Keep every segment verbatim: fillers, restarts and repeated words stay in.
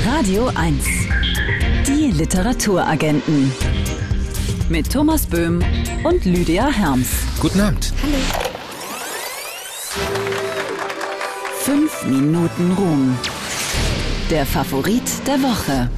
Radio eins. Die Literaturagenten. Mit Thomas Böhm und Lydia Herms. Guten Abend. Hallo. Fünf Minuten Ruhm. Der Favorit der Woche.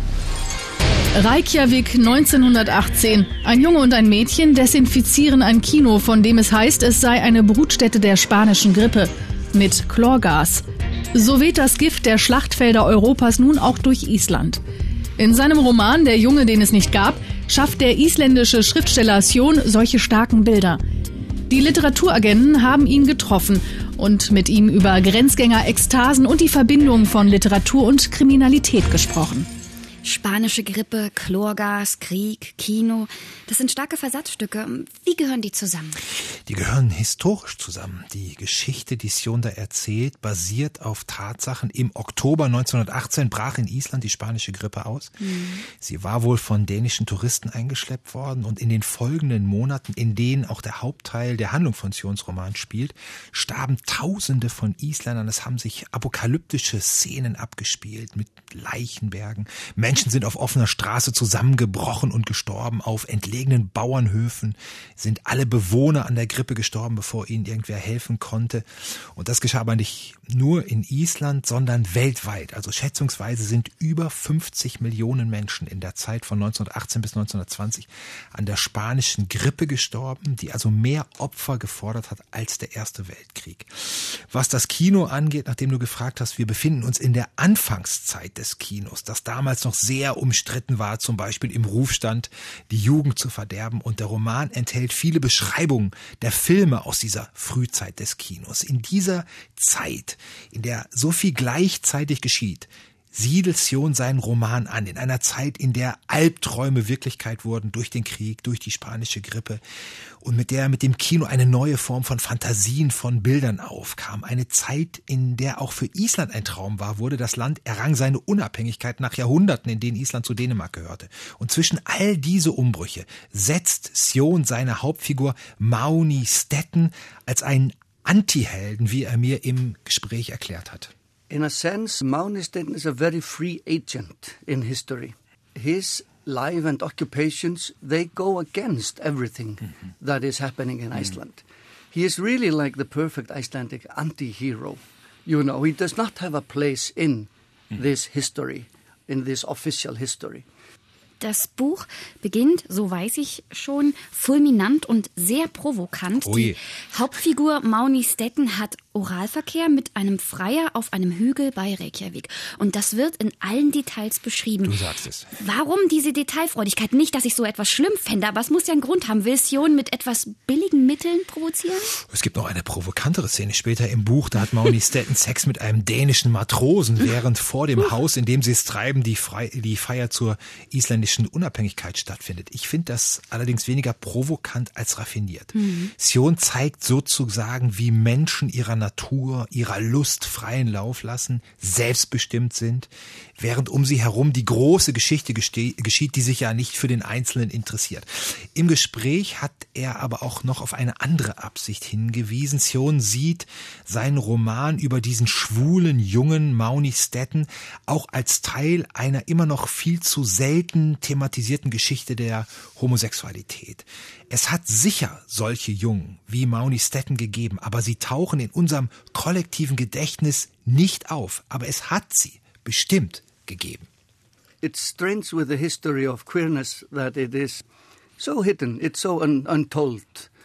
Reykjavik neunzehnhundertachtzehn. Ein Junge und ein Mädchen desinfizieren ein Kino, von dem es heißt, es sei eine Brutstätte der spanischen Grippe. Mit Chlorgas. So weht das Gift der Schlachtfelder Europas nun auch durch Island. In seinem Roman »Der Junge, den es nicht gab« schafft der isländische Schriftsteller Sjón solche starken Bilder. Die Literaturagenten haben ihn getroffen und mit ihm über Grenzgänger, Ekstasen und die Verbindung von Literatur und Kriminalität gesprochen. Spanische Grippe, Chlorgas, Krieg, Kino, das sind starke Versatzstücke. Wie gehören die zusammen? Die gehören historisch zusammen. Die Geschichte, die Sjón da erzählt, basiert auf Tatsachen. Im Oktober neunzehnhundertachtzehn brach in Island die spanische Grippe aus. Mhm. Sie war wohl von dänischen Touristen eingeschleppt worden und in den folgenden Monaten, in denen auch der Hauptteil der Handlung von Sjóns Roman spielt, starben Tausende von Isländern. Es haben sich apokalyptische Szenen abgespielt mit Leichenbergen. Menschen sind auf offener Straße zusammengebrochen und gestorben. Auf entlegenen Bauernhöfen sind alle Bewohner an der Grippe gestorben, bevor ihnen irgendwer helfen konnte. Und das geschah aber nicht nur in Island, sondern weltweit. Also schätzungsweise sind über fünfzig Millionen Menschen in der Zeit von neunzehnhundertachtzehn bis neunzehnhundertzwanzig an der spanischen Grippe gestorben, die also mehr Opfer gefordert hat als der Erste Weltkrieg. Was das Kino angeht, nachdem du gefragt hast, wir befinden uns in der Anfangszeit des Kinos, das damals noch sehr umstritten war, zum Beispiel im Ruf stand, die Jugend zu verderben. Und der Roman enthält viele Beschreibungen der Filme aus dieser Frühzeit des Kinos. In dieser Zeit, in der so viel gleichzeitig geschieht, siedelt Sjón seinen Roman an, in einer Zeit, in der Albträume Wirklichkeit wurden durch den Krieg, durch die spanische Grippe und mit der mit dem Kino eine neue Form von Fantasien, von Bildern aufkam. Eine Zeit, in der auch für Island ein Traum war, wurde das Land errang seine Unabhängigkeit nach Jahrhunderten, in denen Island zu Dänemark gehörte. Und zwischen all diese Umbrüche setzt Sjón seine Hauptfigur Máni Steinn als einen Antihelden, wie er mir im Gespräch erklärt hat. In a sense, Máni Steinn is a very free agent in history. His life and occupations, they go against everything mm-hmm. that is happening in mm-hmm. Iceland. He is really like the perfect Icelandic anti-hero. You know, he does not have a place in mm-hmm. this history, in this official history. Das Buch beginnt, so weiß ich schon, fulminant und sehr provokant. Oh die Hauptfigur Máni Steinn hat Oralverkehr mit einem Freier auf einem Hügel bei Reykjavik. Und das wird in allen Details beschrieben. Du sagst es. Warum diese Detailfreudigkeit? Nicht, dass ich so etwas schlimm fände, aber es muss ja einen Grund haben. Will Sjón mit etwas billigen Mitteln provozieren? Es gibt noch eine provokantere Szene später im Buch. Da hat Máni Steinn Sex mit einem dänischen Matrosen, während vor dem Haus, in dem sie es treiben, die, Fre- die Feier zur isländischen Unabhängigkeit stattfindet. Ich finde das allerdings weniger provokant als raffiniert. Mhm. Sjón zeigt sozusagen, wie Menschen ihrer Natur, ihrer Lust freien Lauf lassen, selbstbestimmt sind, während um sie herum die große Geschichte geste- geschieht, die sich ja nicht für den Einzelnen interessiert. Im Gespräch hat er aber auch noch auf eine andere Absicht hingewiesen. Sjón sieht seinen Roman über diesen schwulen, jungen Máni Steinn auch als Teil einer immer noch viel zu selten thematisierten Geschichte der Homosexualität. Es hat sicher solche Jungen wie Máni Steinn gegeben, aber sie tauchen in unserem kollektiven Gedächtnis nicht auf. Aber es hat sie bestimmt gegeben. It's strange with the history of queerness that it is so hidden, it's so un- untold.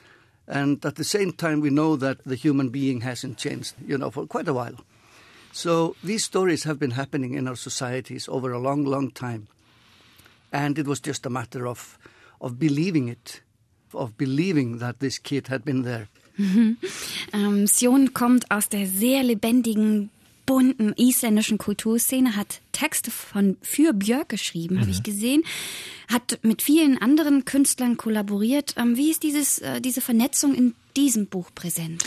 And at the same time we know that the human being hasn't changed, you know, for quite a while. So these stories have been happening in our societies over a long, long time. And it was just a matter of, of believing it, of believing that this kid had been there. Mhm. Ähm, Sjón kommt aus der sehr lebendigen, bunten isländischen Kulturszene, hat Texte von für Björk geschrieben, mhm. habe ich gesehen, hat mit vielen anderen Künstlern kollaboriert. Ähm, wie ist dieses, äh, diese Vernetzung in diesem Buch präsent?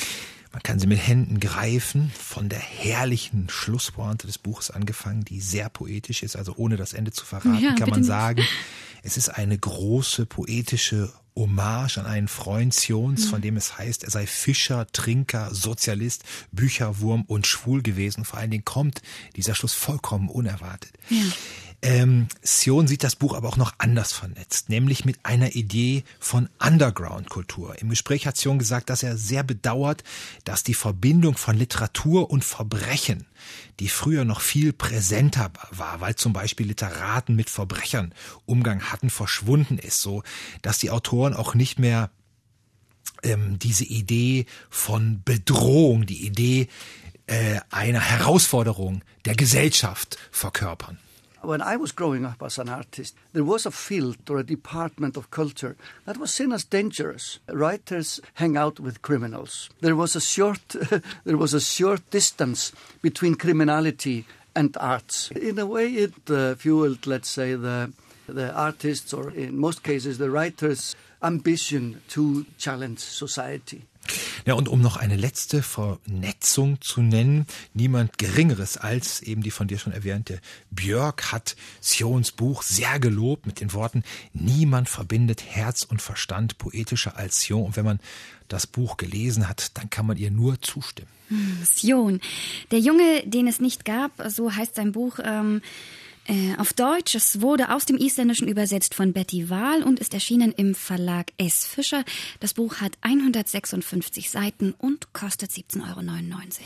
Man kann sie mit Händen greifen, von der herrlichen Schlusspointe des Buches angefangen, die sehr poetisch ist, also ohne das Ende zu verraten, ja, kann man nicht. sagen, es ist eine große poetische Hommage an einen Freund Sions, mhm. von dem es heißt, er sei Fischer, Trinker, Sozialist, Bücherwurm und schwul gewesen. Vor allen Dingen kommt dieser Schluss vollkommen unerwartet. Ja. Ähm, Sion sieht das Buch aber auch noch anders vernetzt, nämlich mit einer Idee von Underground-Kultur. Im Gespräch hat Sion gesagt, dass er sehr bedauert, dass die Verbindung von Literatur und Verbrechen, die früher noch viel präsenter war, weil zum Beispiel Literaten mit Verbrechern Umgang hatten, verschwunden ist, so dass die Autoren auch nicht mehr ähm, diese Idee von Bedrohung, die Idee äh, einer Herausforderung der Gesellschaft verkörpern. When I was growing up as an artist, there was a field or a department of culture that was seen as dangerous. Writers hang out with criminals. There was a short, there was a short distance between criminality and arts. In a way, it uh, fueled, let's say, the the artists, or in most cases, the writers' ambition to challenge society. Ja, und um noch eine letzte Vernetzung zu nennen, niemand Geringeres als eben die von dir schon erwähnte Björk hat Sions Buch sehr gelobt mit den Worten, niemand verbindet Herz und Verstand poetischer als Sion. Und wenn man das Buch gelesen hat, dann kann man ihr nur zustimmen. Sion, der Junge, den es nicht gab, so heißt sein Buch, ähm, Äh, auf Deutsch. Es wurde aus dem Isländischen übersetzt von Betty Wahl und ist erschienen im Verlag S. Fischer. Das Buch hat hundertsechsundfünfzig Seiten und kostet siebzehn Euro neunundneunzig.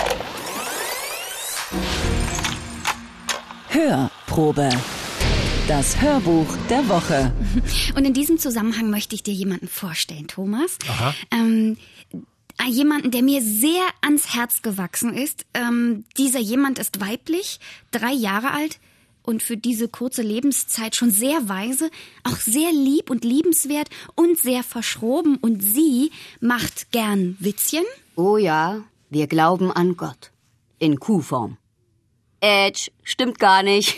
Hörprobe. Das Hörbuch der Woche. Und in diesem Zusammenhang möchte ich dir jemanden vorstellen, Thomas. Aha. Ähm, Jemanden, der mir sehr ans Herz gewachsen ist. Ähm, dieser jemand ist weiblich, drei Jahre alt und für diese kurze Lebenszeit schon sehr weise, auch sehr lieb und liebenswert und sehr verschroben. Und sie macht gern Witzchen. Oh ja, wir glauben an Gott. In Kuhform. Ätsch, stimmt gar nicht.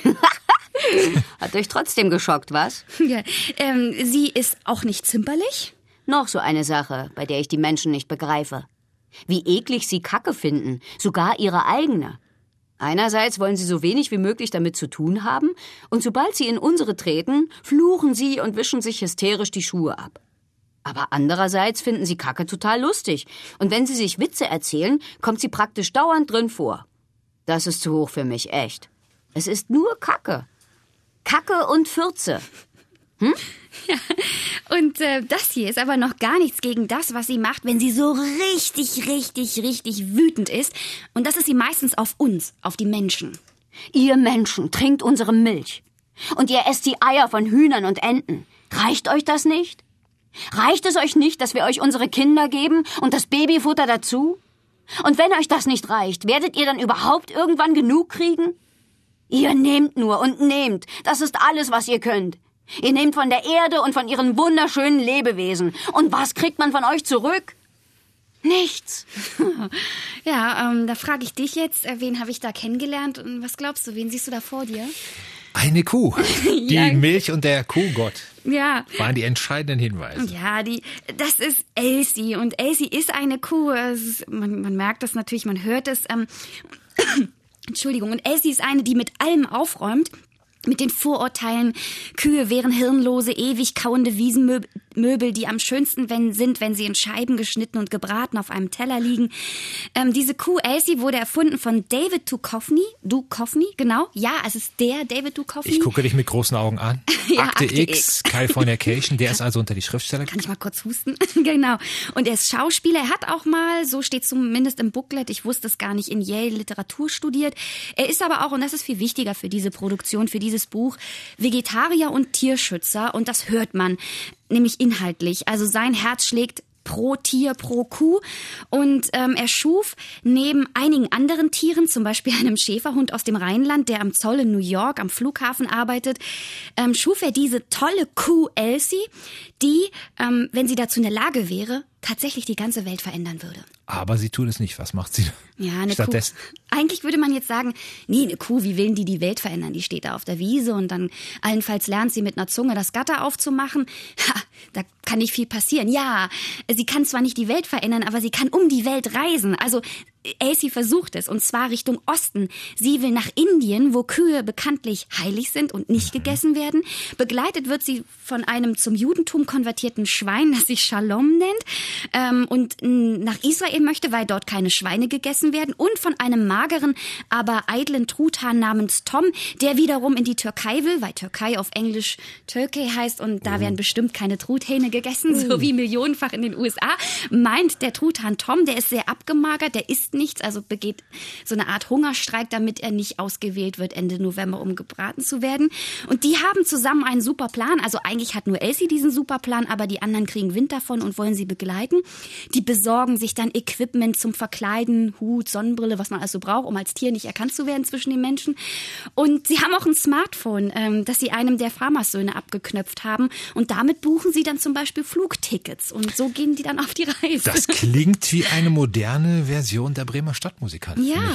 Hat euch trotzdem geschockt, was? Ja, ähm, sie ist auch nicht zimperlich. Noch so eine Sache, bei der ich die Menschen nicht begreife. Wie eklig sie Kacke finden, sogar ihre eigene. Einerseits wollen sie so wenig wie möglich damit zu tun haben, und sobald sie in unsere treten, fluchen sie und wischen sich hysterisch die Schuhe ab. Aber andererseits finden sie Kacke total lustig, und wenn sie sich Witze erzählen, kommt sie praktisch dauernd drin vor. Das ist zu hoch für mich, echt. Es ist nur Kacke. Kacke und Fürze. Hm? Ja, und äh, das hier ist aber noch gar nichts gegen das, was sie macht, wenn sie so richtig, richtig, richtig wütend ist. Und das ist sie meistens auf uns, auf die Menschen. Ihr Menschen trinkt unsere Milch. Und ihr esst die Eier von Hühnern und Enten. Reicht euch das nicht? Reicht es euch nicht, dass wir euch unsere Kinder geben und das Babyfutter dazu? Und wenn euch das nicht reicht, werdet ihr dann überhaupt irgendwann genug kriegen? Ihr nehmt nur und nehmt. Das ist alles, was ihr könnt. Ihr nehmt von der Erde und von ihren wunderschönen Lebewesen. Und was kriegt man von euch zurück? Nichts. Ja, ähm, da frage ich dich jetzt, äh, wen habe ich da kennengelernt und was glaubst du, wen siehst du da vor dir? Eine Kuh. Die Ja. Milch und der Kuhgott Ja. waren die entscheidenden Hinweise. Ja, die, das ist Elsie und Elsie ist eine Kuh. Es ist, man, man merkt das natürlich, man hört es. Ähm, Entschuldigung, und Elsie ist eine, die mit allem aufräumt. Mit den Vorurteilen, Kühe wären hirnlose, ewig kauende Wiesenmöbel, die am schönsten wenn, sind, wenn sie in Scheiben geschnitten und gebraten auf einem Teller liegen. Ähm, diese Kuh Elsie wurde erfunden von David Duchovny. Duchovny, genau. Ja, es ist der David Duchovny. Ich gucke dich mit großen Augen an. Ja, Akte, Akte X, X. Californication, der ist also unter die Schriftsteller. Kann ich mal kurz husten? Genau. Und er ist Schauspieler. Er hat auch mal, so steht zumindest im Booklet, ich wusste es gar nicht, in Yale Literatur studiert. Er ist aber auch, und das ist viel wichtiger für diese Produktion, für dieses Buch, Vegetarier und Tierschützer. Und das hört man, nämlich inhaltlich. Also sein Herz schlägt pro Tier, pro Kuh. Und ähm, er schuf neben einigen anderen Tieren, zum Beispiel einem Schäferhund aus dem Rheinland, der am Zoll in New York am Flughafen arbeitet, ähm, schuf er diese tolle Kuh Elsie, die, ähm, wenn sie dazu in der Lage wäre, tatsächlich die ganze Welt verändern würde. Aber sie tut es nicht. Was macht sie Ja, eine stattdessen? Kuh. Eigentlich würde man jetzt sagen, nee, eine Kuh, wie will die die Welt verändern? Die steht da auf der Wiese und dann allenfalls lernt sie mit einer Zunge das Gatter aufzumachen. Ha, da kann nicht viel passieren. Ja, sie kann zwar nicht die Welt verändern, aber sie kann um die Welt reisen. Also Elsie versucht es, und zwar Richtung Osten. Sie will nach Indien, wo Kühe bekanntlich heilig sind und nicht gegessen werden. Begleitet wird sie von einem zum Judentum konvertierten Schwein, das sich Shalom nennt, ähm, und nach Israel möchte, weil dort keine Schweine gegessen werden, und von einem mageren, aber eitlen Truthahn namens Tom, der wiederum in die Türkei will, weil Türkei auf Englisch Turkey heißt, und da werden bestimmt keine Truthähne gegessen, so wie millionenfach in den U S A. Meint der Truthahn Tom, der ist sehr abgemagert, der isst nichts, also begeht so eine Art Hungerstreik, damit er nicht ausgewählt wird Ende November, um gebraten zu werden. Und die haben zusammen einen super Plan. Also eigentlich hat nur Elsie diesen super Plan, aber die anderen kriegen Wind davon und wollen sie begleiten. Die besorgen sich dann Equipment zum Verkleiden, Hut, Sonnenbrille, was man also braucht, um als Tier nicht erkannt zu werden zwischen den Menschen. Und sie haben auch ein Smartphone, ähm, das sie einem der Farmersöhne abgeknöpft haben. Und damit buchen sie dann zum Beispiel Flugtickets. Und so gehen die dann auf die Reise. Das klingt wie eine moderne Version der Bremer Stadtmusikanten. Ja,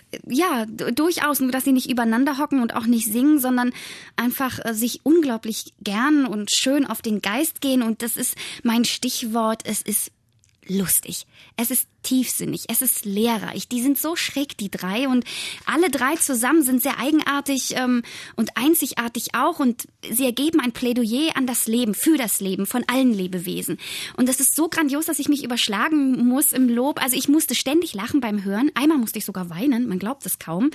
ja, d- durchaus. Nur, dass sie nicht übereinander hocken und auch nicht singen, sondern einfach äh, sich unglaublich gern und schön auf den Geist gehen. Und das ist mein Stichwort. Es ist lustig. Es ist tiefsinnig. Es ist lehrreich. Die sind so schräg, die drei. Und alle drei zusammen sind sehr eigenartig ähm, und einzigartig auch. Und sie ergeben ein Plädoyer an das Leben, für das Leben von allen Lebewesen. Und das ist so grandios, dass ich mich überschlagen muss im Lob. Also ich musste ständig lachen beim Hören. Einmal musste ich sogar weinen. Man glaubt es kaum.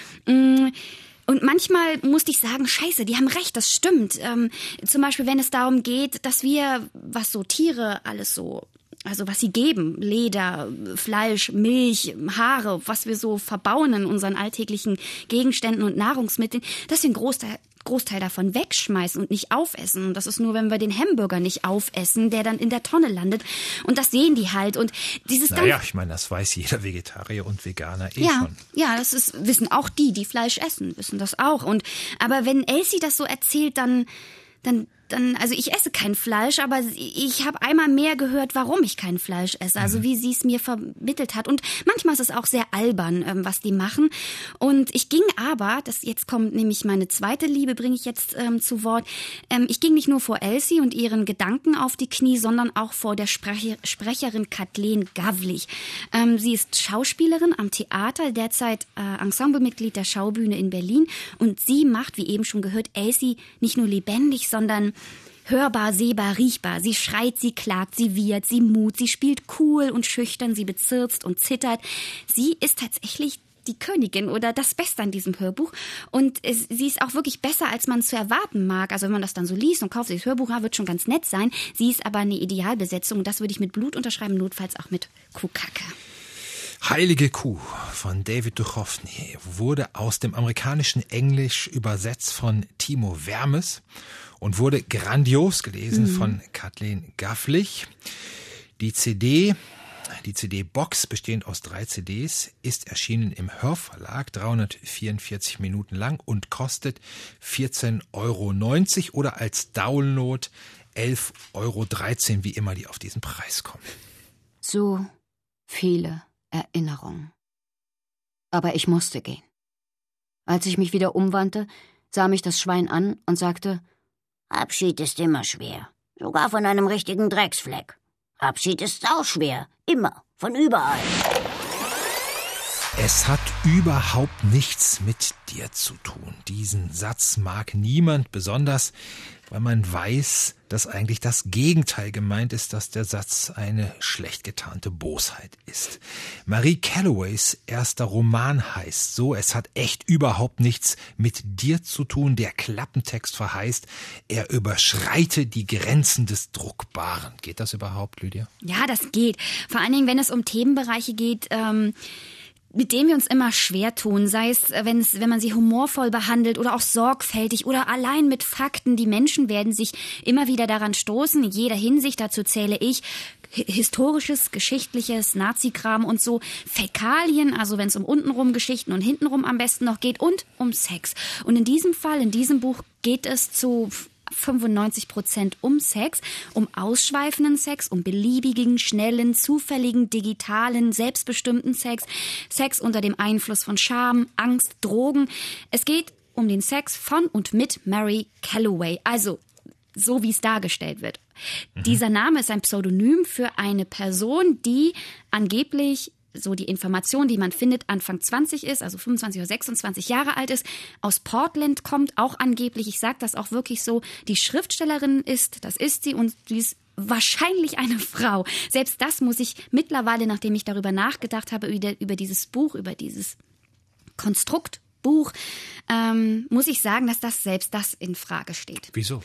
Mm. Und manchmal musste ich sagen, scheiße, die haben recht, das stimmt. Ähm, zum Beispiel, wenn es darum geht, dass wir, was so Tiere alles so, also was sie geben, Leder, Fleisch, Milch, Haare, was wir so verbauen in unseren alltäglichen Gegenständen und Nahrungsmitteln, dass wir einen Großteil, Großteil davon wegschmeißen und nicht aufessen. Und das ist nur, wenn wir den Hamburger nicht aufessen, der dann in der Tonne landet. Und das sehen die halt. Und dieses dann, naja, ich meine, das weiß jeder Vegetarier und Veganer eh ja, schon. Ja, das ist, wissen auch die, die Fleisch essen, wissen das auch. Und aber wenn Elsie das so erzählt, dann, dann Dann, also ich esse kein Fleisch, aber ich habe einmal mehr gehört, warum ich kein Fleisch esse. Also wie sie es mir vermittelt hat. Und manchmal ist es auch sehr albern, ähm, was die machen. Und ich ging aber, das jetzt kommt nämlich meine zweite Liebe, bringe ich jetzt ähm, zu Wort. Ähm, ich ging nicht nur vor Elsie und ihren Gedanken auf die Knie, sondern auch vor der Sprecher, Sprecherin Kathleen Gavlich. Ähm, sie ist Schauspielerin am Theater, derzeit äh, Ensemblemitglied der Schaubühne in Berlin. Und sie macht, wie eben schon gehört, Elsie nicht nur lebendig, sondern hörbar, sehbar, riechbar. Sie schreit, sie klagt, sie wiehert, sie mut, sie spielt cool und schüchtern, sie bezirzt und zittert. Sie ist tatsächlich die Königin oder das Beste an diesem Hörbuch. Und es, sie ist auch wirklich besser, als man zu erwarten mag. Also wenn man das dann so liest und kauft, das Hörbuch wird schon ganz nett sein. Sie ist aber eine Idealbesetzung. Und das würde ich mit Blut unterschreiben, notfalls auch mit Kuhkacke. Heilige Kuh von David Duchovny wurde aus dem amerikanischen Englisch übersetzt von Timo Wermes und wurde grandios gelesen mhm. von Kathleen Gavlich. Die C D, die C D-Box, bestehend aus drei C Ds, ist erschienen im Hörverlag, dreihundertvierundvierzig Minuten lang und kostet vierzehn Euro neunzig oder als Download elf Euro dreizehn, wie immer die auf diesen Preis kommen. So viele Erinnerungen. Aber ich musste gehen. Als ich mich wieder umwandte, sah mich das Schwein an und sagte: Abschied ist immer schwer, sogar von einem richtigen Drecksfleck. Abschied ist sauschwer, immer, von überall. Es hat überhaupt nichts mit dir zu tun. Diesen Satz mag niemand, besonders weil man weiß, dass eigentlich das Gegenteil gemeint ist, dass der Satz eine schlecht getarnte Bosheit ist. Marie Calloways erster Roman heißt so: Es hat echt überhaupt nichts mit dir zu tun. Der Klappentext verheißt, er überschreite die Grenzen des Druckbaren. Geht das überhaupt, Lydia? Ja, das geht. Vor allen Dingen, wenn es um Themenbereiche geht, ähm mit denen wir uns immer schwer tun, sei es, wenn es, wenn man sie humorvoll behandelt oder auch sorgfältig oder allein mit Fakten. Die Menschen werden sich immer wieder daran stoßen, in jeder Hinsicht. Dazu zähle ich historisches, geschichtliches, Nazi-Kram und so, Fäkalien, also wenn es um untenrum Geschichten und hintenrum am besten noch geht, und um Sex. Und in diesem Fall, in diesem Buch geht es zu fünfundneunzig Prozent um Sex, um ausschweifenden Sex, um beliebigen, schnellen, zufälligen, digitalen, selbstbestimmten Sex, Sex unter dem Einfluss von Scham, Angst, Drogen. Es geht um den Sex von und mit Mary Calloway. Also so wie es dargestellt wird. Mhm. Dieser Name ist ein Pseudonym für eine Person, die angeblich, so die Information, die man findet, Anfang zwanzig ist, also fünfundzwanzig oder sechsundzwanzig Jahre alt ist, aus Portland kommt, auch angeblich, ich sage das auch wirklich so, die Schriftstellerin ist, das ist sie und sie ist wahrscheinlich eine Frau. Selbst das muss ich mittlerweile, nachdem ich darüber nachgedacht habe, über, über dieses Buch, über dieses Konstruktbuch, ähm, muss ich sagen, dass das selbst das in Frage steht. Wieso?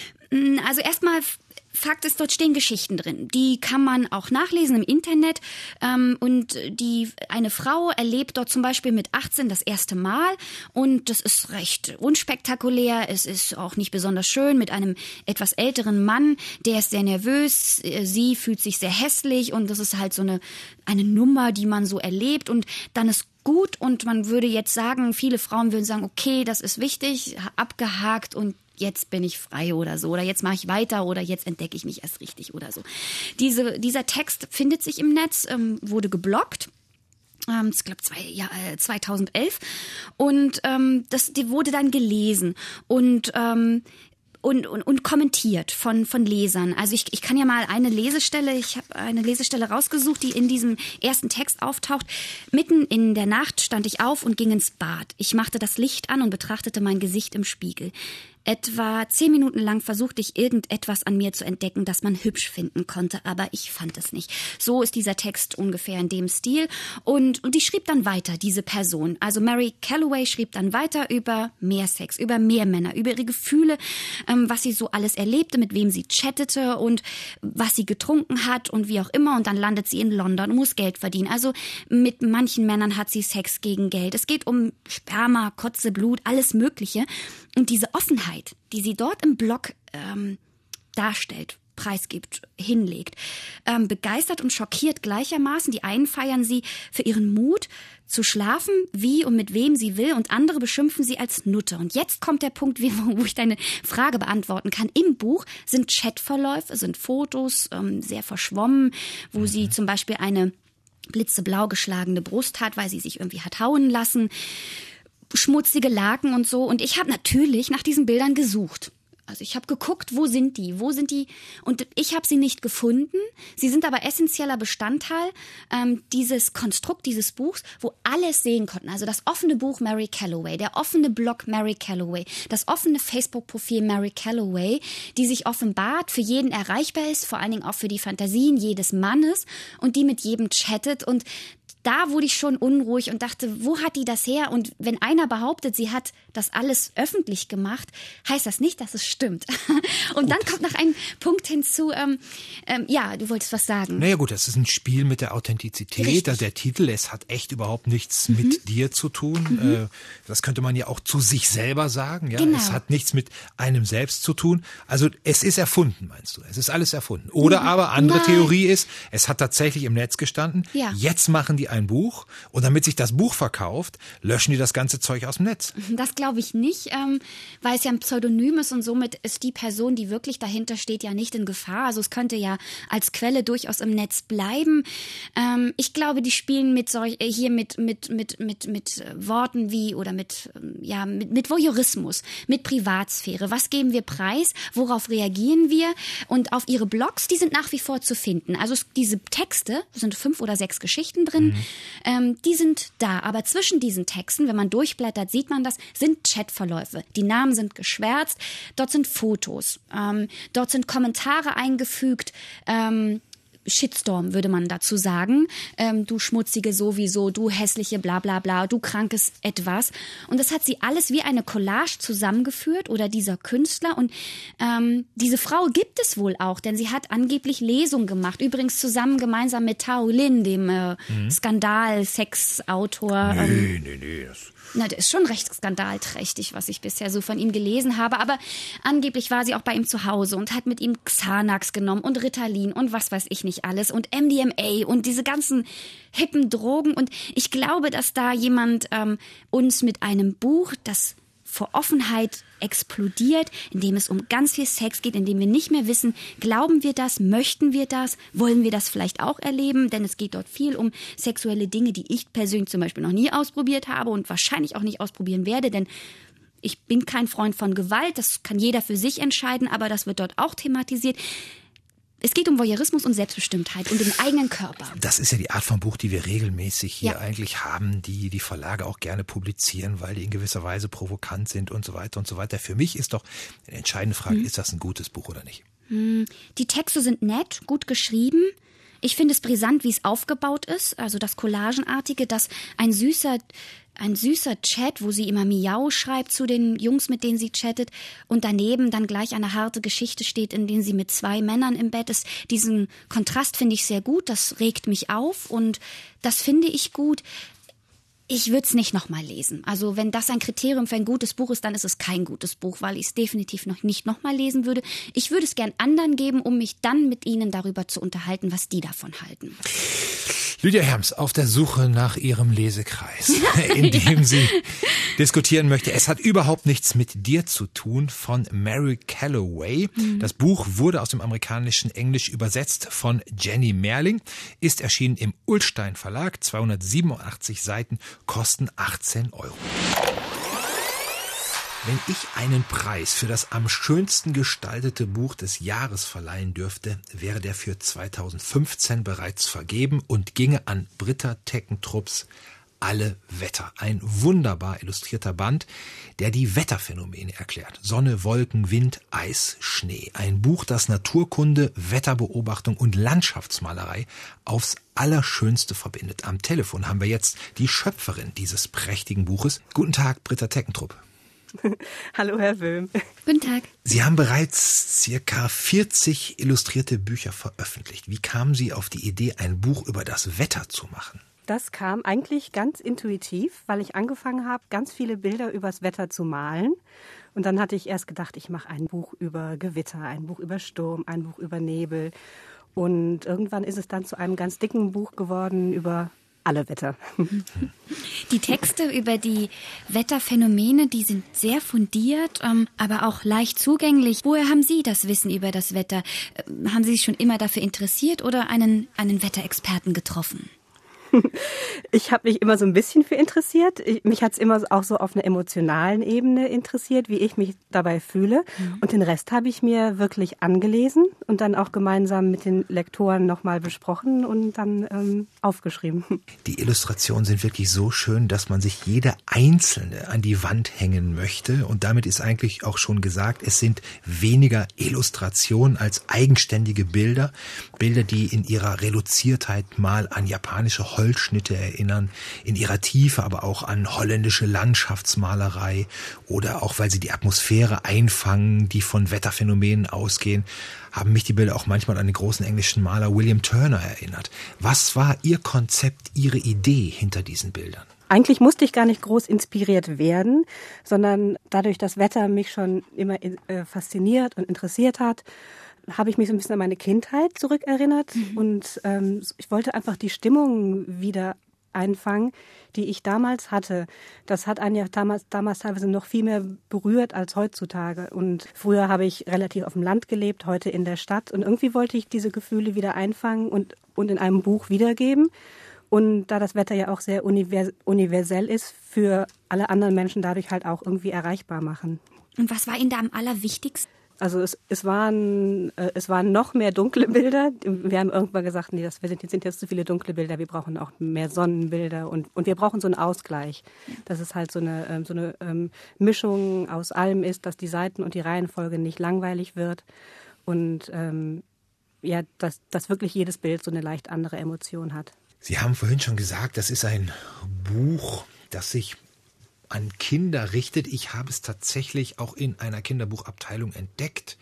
Also erstmal, Fakt ist, dort stehen Geschichten drin. Die kann man auch nachlesen im Internet. Ähm, und die eine Frau erlebt dort zum Beispiel mit achtzehn das erste Mal. Und das ist recht unspektakulär. Es ist auch nicht besonders schön mit einem etwas älteren Mann. Der ist sehr nervös. Sie fühlt sich sehr hässlich. Und das ist halt so eine, eine Nummer, die man so erlebt. Und dann ist gut. Und man würde jetzt sagen, viele Frauen würden sagen, okay, das ist wichtig, abgehakt und jetzt bin ich frei oder so, oder jetzt mache ich weiter oder jetzt entdecke ich mich erst richtig oder so. Diese, dieser Text findet sich im Netz, ähm, wurde geblockt. Ähm, ich glaube ja, äh, zweitausendelf und ähm, das, die wurde dann gelesen und ähm, Und, und, und kommentiert von, von Lesern. Also ich, ich kann ja mal eine Lesestelle, ich habe eine Lesestelle rausgesucht, die in diesem ersten Text auftaucht. Mitten in der Nacht stand ich auf und ging ins Bad. Ich machte das Licht an und betrachtete mein Gesicht im Spiegel. Etwa zehn Minuten lang versuchte ich irgendetwas an mir zu entdecken, das man hübsch finden konnte, aber ich fand es nicht. So ist dieser Text ungefähr in dem Stil. Und, und die schrieb dann weiter, diese Person. Also Mary Calloway schrieb dann weiter über mehr Sex, über mehr Männer, über ihre Gefühle, ähm, was sie so alles erlebte, mit wem sie chattete und was sie getrunken hat und wie auch immer. Und dann landet sie in London und muss Geld verdienen. Also mit manchen Männern hat sie Sex gegen Geld. Es geht um Sperma, Kotze, Blut, alles Mögliche. Und diese Offenheit, die sie dort im Blog ähm, darstellt, preisgibt, hinlegt, ähm, begeistert und schockiert gleichermaßen. Die einen feiern sie für ihren Mut, zu schlafen, wie und mit wem sie will, und andere beschimpfen sie als Nutte. Und jetzt kommt der Punkt, wo ich deine Frage beantworten kann. Im Buch sind Chatverläufe, sind Fotos, ähm, sehr verschwommen, wo mhm. sie zum Beispiel eine blitzeblau geschlagene Brust hat, weil sie sich irgendwie hat hauen lassen, schmutzige Laken und so. Und ich habe natürlich nach diesen Bildern gesucht. Also ich habe geguckt, wo sind die, wo sind die? Und ich habe sie nicht gefunden. Sie sind aber essentieller Bestandteil ähm, dieses Konstrukt, dieses Buchs, wo alles sehen konnten. Also das offene Buch Mary Calloway, der offene Blog Mary Calloway, das offene Facebook-Profil Mary Calloway, die sich offenbart, für jeden erreichbar ist, vor allen Dingen auch für die Fantasien jedes Mannes und die mit jedem chattet. Und da wurde ich schon unruhig und dachte, wo hat die das her? Und wenn einer behauptet, sie hat das alles öffentlich gemacht, heißt das nicht, dass es stimmt. Und gut, dann kommt noch ein Punkt hinzu, ähm, ähm, ja, du wolltest was sagen. Naja gut, das ist ein Spiel mit der Authentizität. Richtig. Der Titel, es hat echt überhaupt nichts mhm. mit dir zu tun. Mhm. Das könnte man ja auch zu sich selber sagen. Ja? Genau. Es hat nichts mit einem selbst zu tun. Also es ist erfunden, meinst du? Es ist alles erfunden. Oder mhm. aber andere Nein. Theorie ist, es hat tatsächlich im Netz gestanden. Ja. Jetzt machen die ein Buch und damit sich das Buch verkauft, löschen die das ganze Zeug aus dem Netz. Das glaube ich nicht, ähm, weil es ja ein Pseudonym ist und somit ist die Person, die wirklich dahinter steht, ja nicht in Gefahr. Also es könnte ja als Quelle durchaus im Netz bleiben. Ähm, ich glaube, die spielen mit solch, äh, hier mit, mit, mit, mit, mit Worten wie oder mit, ja, mit, mit Voyeurismus, mit Privatsphäre. Was geben wir preis? Worauf reagieren wir? Und auf ihre Blogs, die sind nach wie vor zu finden. Also es, diese Texte, sind fünf oder sechs Geschichten drin, mhm. Ähm, die sind da. Aber zwischen diesen Texten, wenn man durchblättert, sieht man das, sind Chatverläufe. Die Namen sind geschwärzt. Dort sind Fotos. Ähm, dort sind Kommentare eingefügt. Ähm, Shitstorm würde man dazu sagen. Ähm, du schmutzige sowieso, du hässliche bla bla bla, du krankes etwas. Und das hat sie alles wie eine Collage zusammengeführt oder dieser Künstler. Und ähm, diese Frau gibt es wohl auch, denn sie hat angeblich Lesungen gemacht. Übrigens zusammen gemeinsam mit Tao Lin, dem äh, mhm. Skandal-Sex-Autor. Nee, ähm, nee, nee, das Na, der ist schon recht skandalträchtig, was ich bisher so von ihm gelesen habe. Aber angeblich war sie auch bei ihm zu Hause und hat mit ihm Xanax genommen und Ritalin und was weiß ich nicht alles und M D M A und diese ganzen hippen Drogen. Und ich glaube, dass da jemand ähm, uns mit einem Buch, das vor Offenheit explodiert, in dem es um ganz viel Sex geht, in dem wir nicht mehr wissen, glauben wir das, möchten wir das, wollen wir das vielleicht auch erleben, denn es geht dort viel um sexuelle Dinge, die ich persönlich zum Beispiel noch nie ausprobiert habe und wahrscheinlich auch nicht ausprobieren werde, denn Ich bin kein Freund von Gewalt, das kann jeder für sich entscheiden, aber das wird dort auch thematisiert. Es geht um Voyeurismus und Selbstbestimmtheit und den eigenen Körper. Das ist ja die Art von Buch, die wir regelmäßig hier ja. eigentlich haben, die die Verlage auch gerne publizieren, weil die in gewisser Weise provokant sind und so weiter und so weiter. Für mich ist doch eine entscheidende Frage, hm. ist das ein gutes Buch oder nicht? Die Texte sind nett, gut geschrieben. Ich finde es brisant, wie es aufgebaut ist, also das Collagenartige, dass ein süßer, ein süßer Chat, wo sie immer Miau schreibt zu den Jungs, mit denen sie chattet, und daneben dann gleich eine harte Geschichte steht, in der sie mit zwei Männern im Bett ist. Diesen Kontrast finde ich sehr gut, das regt mich auf und das finde ich gut. Ich würde es nicht nochmal lesen. Also wenn das ein Kriterium für ein gutes Buch ist, dann ist es kein gutes Buch, weil ich es definitiv noch nicht nochmal lesen würde. Ich würde es gern anderen geben, um mich dann mit ihnen darüber zu unterhalten, was die davon halten. Lydia Herms auf der Suche nach ihrem Lesekreis, in dem sie diskutieren möchte. Es hat überhaupt nichts mit dir zu tun, von Mary Calloway. Mhm. Das Buch wurde aus dem amerikanischen Englisch übersetzt von Jenny Merling, ist erschienen im Ullstein Verlag, zweihundertsiebenundachtzig Seiten, kosten achtzehn Euro. Wenn ich einen Preis für das am schönsten gestaltete Buch des Jahres verleihen dürfte, wäre der für zweitausendfünfzehn bereits vergeben und ginge an Britta Teckentrupps Alle Wetter. Ein wunderbar illustrierter Band, der die Wetterphänomene erklärt. Sonne, Wolken, Wind, Eis, Schnee. Ein Buch, das Naturkunde, Wetterbeobachtung und Landschaftsmalerei aufs Allerschönste verbindet. Am Telefon haben wir jetzt die Schöpferin dieses prächtigen Buches. Guten Tag, Britta Teckentrupp. Hallo, Herr Wöhm. Guten Tag. Sie haben bereits circa vierzig illustrierte Bücher veröffentlicht. Wie kamen Sie auf die Idee, ein Buch über das Wetter zu machen? Das kam eigentlich ganz intuitiv, weil ich angefangen habe, ganz viele Bilder übers Wetter zu malen. Und dann hatte ich erst gedacht, ich mache ein Buch über Gewitter, ein Buch über Sturm, ein Buch über Nebel. Und irgendwann ist es dann zu einem ganz dicken Buch geworden über alle Wetter. Die Texte über die Wetterphänomene, die sind sehr fundiert, ähm, aber auch leicht zugänglich. Woher haben Sie das Wissen über das Wetter? Haben Sie sich schon immer dafür interessiert oder einen, einen Wetterexperten getroffen? Ich habe mich immer so ein bisschen für interessiert. Ich, mich hat es immer auch so auf einer emotionalen Ebene interessiert, wie ich mich dabei fühle. Mhm. Und den Rest habe ich mir wirklich angelesen und dann auch gemeinsam mit den Lektoren nochmal besprochen und dann ähm, aufgeschrieben. Die Illustrationen sind wirklich so schön, dass man sich jede einzelne an die Wand hängen möchte. Und damit ist eigentlich auch schon gesagt, es sind weniger Illustrationen als eigenständige Bilder. Bilder, die in ihrer Reduziertheit mal an japanische Holz Holzschnitte erinnern, in ihrer Tiefe aber auch an holländische Landschaftsmalerei oder auch, weil sie die Atmosphäre einfangen, die von Wetterphänomenen ausgehen, haben mich die Bilder auch manchmal an den großen englischen Maler William Turner erinnert. Was war Ihr Konzept, Ihre Idee hinter diesen Bildern? Eigentlich musste ich gar nicht groß inspiriert werden, sondern dadurch, dass Wetter mich schon immer äh, fasziniert und interessiert hat, habe ich mich so ein bisschen an meine Kindheit zurückerinnert mhm. und ähm, ich wollte einfach die Stimmung wieder einfangen, die ich damals hatte. Das hat einen ja damals, damals teilweise noch viel mehr berührt als heutzutage. Und früher habe ich relativ auf dem Land gelebt, heute in der Stadt. Und irgendwie wollte ich diese Gefühle wieder einfangen und, und in einem Buch wiedergeben. Und da das Wetter ja auch sehr univers- universell ist, für alle anderen Menschen dadurch halt auch irgendwie erreichbar machen. Und was war Ihnen da am allerwichtigsten? Also es, es, waren, äh, es waren noch mehr dunkle Bilder. Wir haben irgendwann gesagt, nee, das sind, sind jetzt zu viele dunkle Bilder. Wir brauchen auch mehr Sonnenbilder und, und wir brauchen so einen Ausgleich. Dass es halt so eine, ähm, so eine ähm, Mischung aus allem ist, dass die Seiten und die Reihenfolge nicht langweilig wird. Und ähm, ja, dass, dass wirklich jedes Bild so eine leicht andere Emotion hat. Sie haben vorhin schon gesagt, das ist ein Buch, das sich an Kinder richtet. Ich habe es tatsächlich auch in einer Kinderbuchabteilung entdeckt.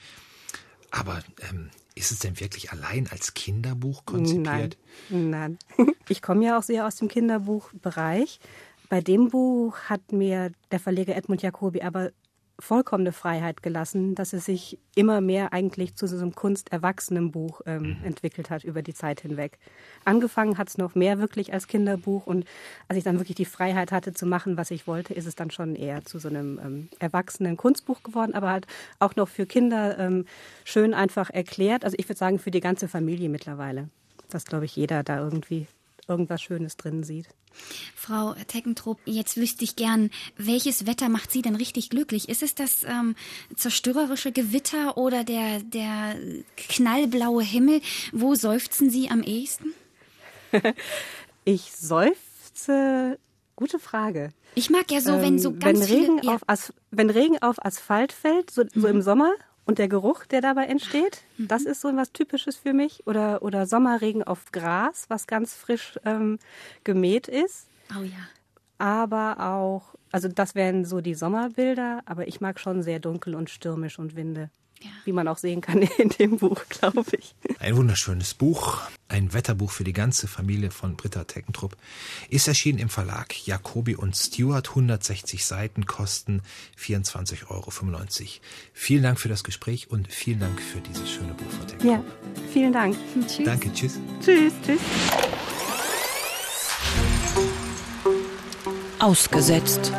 Aber ähm, ist es denn wirklich allein als Kinderbuch konzipiert? Nein, nein. Ich komme ja auch sehr aus dem Kinderbuchbereich. Bei dem Buch hat mir der Verleger Edmund Jacobi aber vollkommene Freiheit gelassen, dass es sich immer mehr eigentlich zu so einem Kunsterwachsenenbuch ähm, entwickelt hat über die Zeit hinweg. Angefangen hat es noch mehr wirklich als Kinderbuch und als ich dann wirklich die Freiheit hatte zu machen, was ich wollte, ist es dann schon eher zu so einem ähm, erwachsenen Kunstbuch geworden, aber halt auch noch für Kinder ähm, schön einfach erklärt. Also ich würde sagen, für die ganze Familie mittlerweile, dass, glaube ich, jeder da irgendwie irgendwas Schönes drin sieht. Frau Teckentrup, jetzt wüsste ich gern, welches Wetter macht Sie denn richtig glücklich? Ist es das ähm, zerstörerische Gewitter oder der, der knallblaue Himmel? Wo seufzen Sie am ehesten? Ich seufze, gute Frage. Ich mag ja so, ähm, wenn so ganz wenn Regen viele... Ja. Auf As- wenn Regen auf Asphalt fällt, so, so mhm. im Sommer, und der Geruch, der dabei entsteht, mhm. das ist so was Typisches für mich. Oder, oder Sommerregen auf Gras, was ganz frisch ähm, gemäht ist. Oh ja. Aber auch, also das wären so die Sommerbilder, aber ich mag schon sehr dunkel und stürmisch und Winde. Ja. Wie man auch sehen kann in dem Buch, glaube ich. Ein wunderschönes Buch, ein Wetterbuch für die ganze Familie von Britta Teckentrup. Ist erschienen im Verlag Jacobi und Stewart, hundertsechzig Seiten, kosten vierundzwanzig Euro fünfundneunzig. Vielen Dank für das Gespräch und vielen Dank für dieses schöne Buch von Teckentrup. Ja, vielen Dank. Tschüss. Danke, tschüss. Tschüss, tschüss. Ausgesetzt.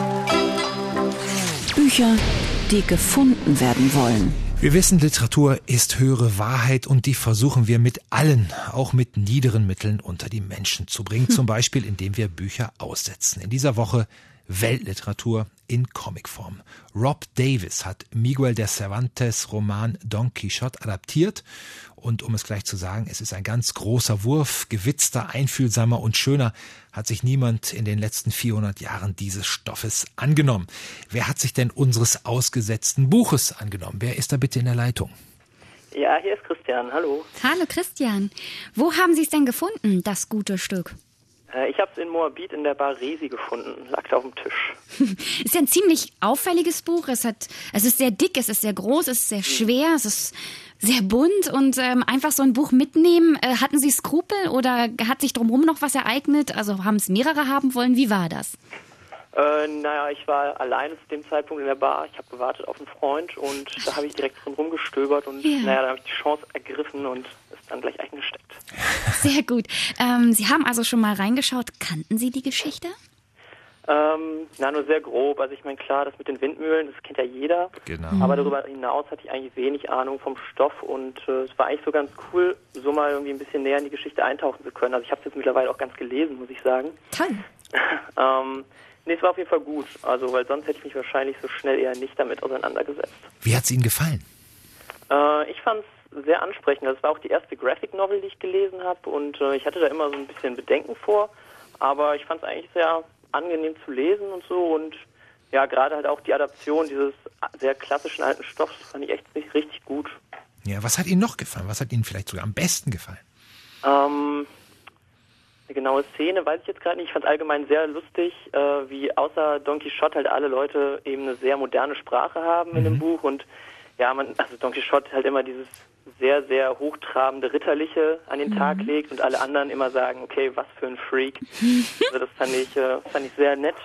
Bücher, die gefunden werden wollen. Wir wissen, Literatur ist höhere Wahrheit und die versuchen wir mit allen, auch mit niederen Mitteln unter die Menschen zu bringen. Zum Beispiel, indem wir Bücher aussetzen. In dieser Woche Weltliteratur in Comicform. Rob Davis hat Miguel de Cervantes Roman Don Quixote adaptiert. Und um es gleich zu sagen, es ist ein ganz großer Wurf, gewitzter, einfühlsamer und schöner hat sich niemand in den letzten vierhundert Jahren dieses Stoffes angenommen. Wer hat sich denn unseres ausgesetzten Buches angenommen? Wer ist da bitte in der Leitung? Ja, hier ist Christian. Hallo. Hallo Christian. Wo haben Sie es denn gefunden, das gute Stück? Äh, ich habe es in Moabit in der Bar Resi gefunden. Lag da auf dem Tisch. Ist ja ein ziemlich auffälliges Buch. Es hat, es ist sehr dick, es ist sehr groß, es ist sehr schwer, es ist sehr bunt und ähm, einfach so ein Buch mitnehmen. Äh, hatten Sie Skrupel oder hat sich drumherum noch was ereignet? Also haben es mehrere haben wollen? Wie war das? Äh, naja, ich war alleine zu dem Zeitpunkt in der Bar. Ich habe gewartet auf einen Freund und da habe ich direkt drin rumgestöbert und Ja. naja, da habe ich die Chance ergriffen und ist dann gleich eingesteckt. Sehr gut. Ähm, Sie haben also schon mal reingeschaut. Kannten Sie die Geschichte? Ähm, na, nur sehr grob. Also ich meine, klar, das mit den Windmühlen, das kennt ja jeder. Genau. Aber darüber hinaus hatte ich eigentlich wenig Ahnung vom Stoff und äh, es war eigentlich so ganz cool, so mal irgendwie ein bisschen näher in die Geschichte eintauchen zu können. Also ich habe es jetzt mittlerweile auch ganz gelesen, muss ich sagen. Toll. ähm, nee, es war auf jeden Fall gut. Also, weil sonst hätte ich mich wahrscheinlich so schnell eher nicht damit auseinandergesetzt. Wie hat es Ihnen gefallen? Äh, ich fand es sehr ansprechend. Das war auch die erste Graphic Novel, die ich gelesen habe und äh, ich hatte da immer so ein bisschen Bedenken vor, aber ich fand es eigentlich sehr angenehm zu lesen und so und ja, gerade halt auch die Adaption dieses sehr klassischen alten Stoffs fand ich echt richtig gut. Ja, was hat Ihnen noch gefallen? Was hat Ihnen vielleicht sogar am besten gefallen? Ähm, eine genaue Szene weiß ich jetzt gerade nicht. Ich fand es allgemein sehr lustig, äh, wie außer Don Quixote halt alle Leute eben eine sehr moderne Sprache haben in Mhm. dem Buch und ja, man, also Don Quixote halt immer dieses sehr, sehr hochtrabende Ritterliche an den Tag legt und alle anderen immer sagen, okay, was für ein Freak. Also das fand ich, äh, fand ich sehr nett.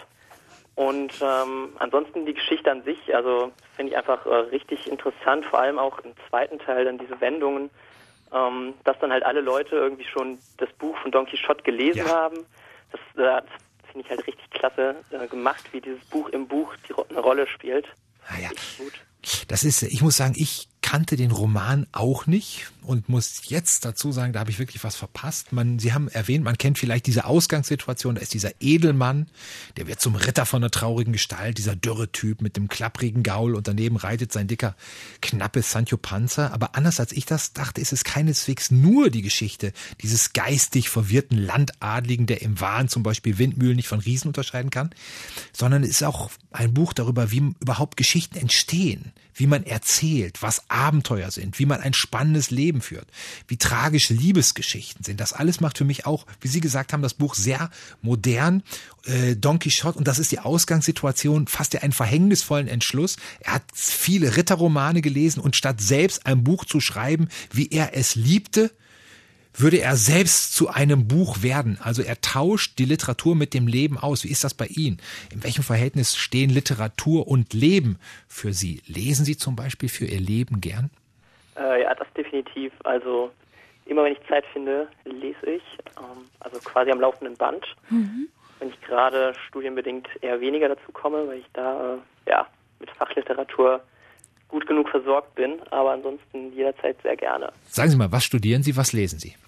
Und ähm, ansonsten die Geschichte an sich, also finde ich einfach äh, richtig interessant, vor allem auch im zweiten Teil dann diese Wendungen, ähm, dass dann halt alle Leute irgendwie schon das Buch von Don Quixote gelesen Ja. haben. Das, äh, das finde ich halt richtig klasse äh, gemacht, wie dieses Buch im Buch die, eine Rolle spielt. Ah ja. Richtig gut. Das ist, ich muss sagen, ich kannte den Roman auch nicht und muss jetzt dazu sagen, da habe ich wirklich was verpasst. Man, Sie haben erwähnt, man kennt vielleicht diese Ausgangssituation, da ist dieser Edelmann, der wird zum Ritter von einer traurigen Gestalt, dieser dürre Typ mit dem klapprigen Gaul und daneben reitet sein dicker, knappes Sancho Panza. Aber anders als ich das dachte, ist es keineswegs nur die Geschichte dieses geistig verwirrten Landadligen, der im Wahn zum Beispiel Windmühlen nicht von Riesen unterscheiden kann, sondern es ist auch ein Buch darüber, wie überhaupt Geschichten entstehen, wie man erzählt, was Abenteuer sind, wie man ein spannendes Leben führt, wie tragische Liebesgeschichten sind. Das alles macht für mich auch, wie Sie gesagt haben, das Buch sehr modern. Äh, Don Quixote, und das ist die Ausgangssituation, fasst er einen verhängnisvollen Entschluss. Er hat viele Ritterromane gelesen und statt selbst ein Buch zu schreiben, wie er es liebte, würde er selbst zu einem Buch werden. Also er tauscht die Literatur mit dem Leben aus. Wie ist das bei Ihnen? In welchem Verhältnis stehen Literatur und Leben für Sie? Lesen Sie zum Beispiel für Ihr Leben gern? Äh, ja, das definitiv. Also immer wenn ich Zeit finde, lese ich. Ähm, also quasi am laufenden Band. Mhm. Wenn ich gerade studienbedingt eher weniger dazu komme, weil ich da äh, ja mit Fachliteratur gut genug versorgt bin, aber ansonsten jederzeit sehr gerne. Sagen Sie mal, was studieren Sie, was lesen Sie?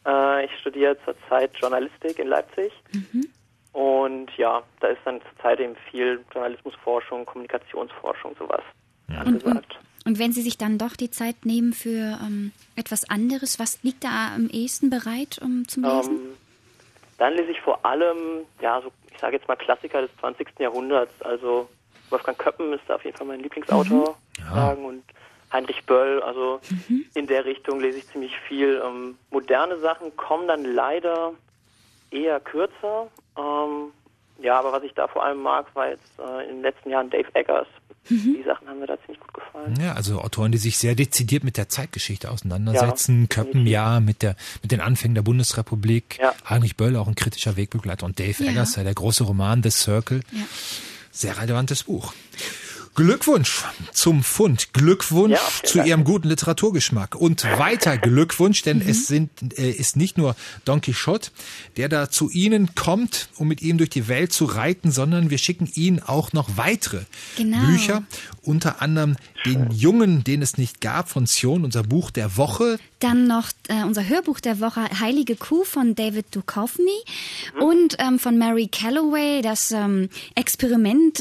Äh, ich studiere zurzeit Journalistik in Leipzig. Mhm. Und ja, da ist dann zurzeit eben viel Journalismusforschung, Kommunikationsforschung, sowas angesagt. Und, und, und wenn Sie sich dann doch die Zeit nehmen für ähm, etwas anderes, was liegt da am ehesten bereit um, zum Lesen? Ähm, dann lese ich vor allem, ja, so ich sage jetzt mal Klassiker des zwanzigsten Jahrhunderts. Also Wolfgang Köppen ist da auf jeden Fall mein Lieblingsautor. Mhm. Ja. Sagen, und Heinrich Böll, also mhm. in der Richtung lese ich ziemlich viel. Ähm, moderne Sachen kommen dann leider eher kürzer. Ähm, ja, aber was ich da vor allem mag, war jetzt äh, in den letzten Jahren Dave Eggers. Mhm. Die Sachen haben mir da ziemlich gut gefallen. Ja, also Autoren, die sich sehr dezidiert mit der Zeitgeschichte auseinandersetzen. Ja, Köppen, ja, mit der mit den Anfängen der Bundesrepublik. Ja. Heinrich Böll, auch ein kritischer Wegbegleiter. Und Dave ja. Eggers, ja, der große Roman The Circle. Ja. Sehr relevantes Buch. Glückwunsch zum Fund. Glückwunsch ja, zu Ihrem guten Literaturgeschmack. Und weiter Glückwunsch, denn mhm. es sind, äh, ist nicht nur Don Quixote, der da zu Ihnen kommt, um mit ihm durch die Welt zu reiten, sondern wir schicken Ihnen auch noch weitere genau. Bücher. Unter anderem Den Jungen, den es nicht gab, von Sion, unser Buch der Woche. Dann noch äh, unser Hörbuch der Woche, Heilige Kuh von David Duchovny mhm. und ähm, von Mary Calloway, das ähm, Experiment,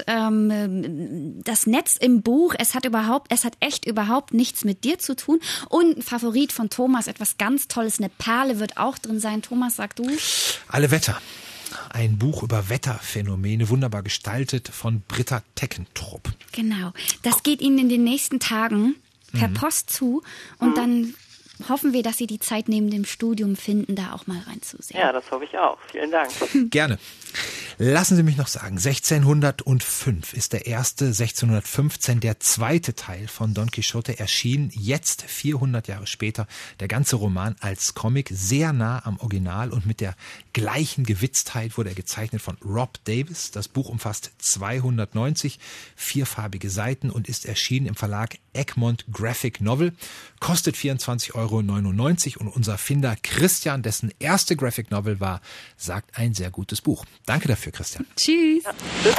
ähm, das Netz im Buch. Es hat überhaupt, es hat echt überhaupt nichts mit dir zu tun. Und ein Favorit von Thomas, etwas ganz Tolles, eine Perle wird auch drin sein. Thomas, sag du? Alle Wetter. Ein Buch über Wetterphänomene, wunderbar gestaltet von Britta Teckentrup. Genau. Das geht Ihnen in den nächsten Tagen per mhm. Post zu und mhm. dann hoffen wir, dass Sie die Zeit neben dem Studium finden, da auch mal reinzusehen. Ja, das hoffe ich auch. Vielen Dank. Gerne. Lassen Sie mich noch sagen, sechzehnhundertfünf ist der erste, sechzehnhundertfünfzehn der zweite Teil von Don Quixote erschienen. Jetzt, vierhundert Jahre später, der ganze Roman als Comic, sehr nah am Original und mit der gleichen Gewitztheit wurde er gezeichnet von Rob Davis. Das Buch umfasst zweihundertneunzig vierfarbige Seiten und ist erschienen im Verlag Egmont Graphic Novel. Kostet vierundzwanzig Euro neunundneunzig und unser Finder Christian, dessen erste Graphic Novel war, sagt ein sehr gutes Buch. Danke dafür, Christian. Tschüss. Ja, tschüss.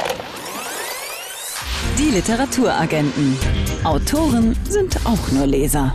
Die Literaturagenten. Autoren sind auch nur Leser.